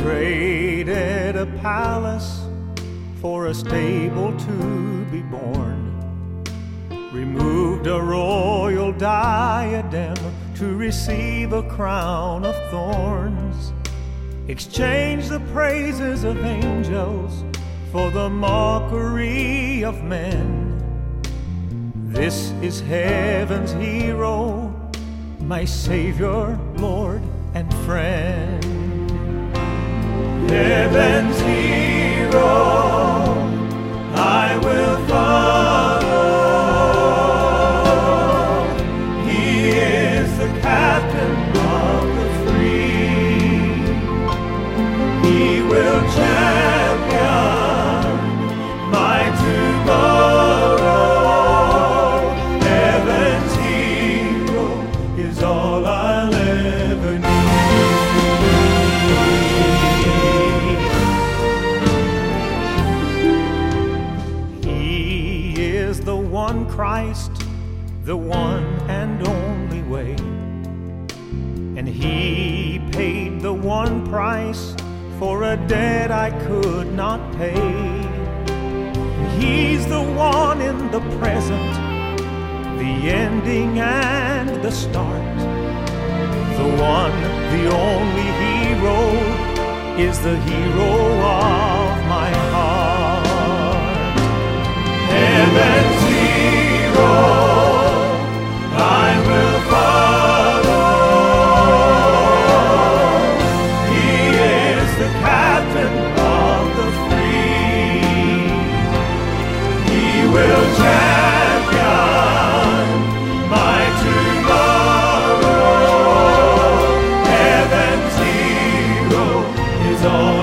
traded a palace for a stable to be born, removed a royal diadem to receive a crown of thorns, exchanged the praises of angels for the mockery of men. This is heaven's hero, my Savior, Lord, and friend. Heaven's hero, I will follow. He is the captain of the free. He will champion my tomorrow. Heaven's hero is all I'll ever need. The one Christ, the one and only way, and He paid the one price for a debt I could not pay. He's the one in the present, the ending and the start. The one, the only hero is the hero of my heart. Heaven's hero, I will follow. He is the captain of the free. He will champion my tomorrow. Heaven's hero is all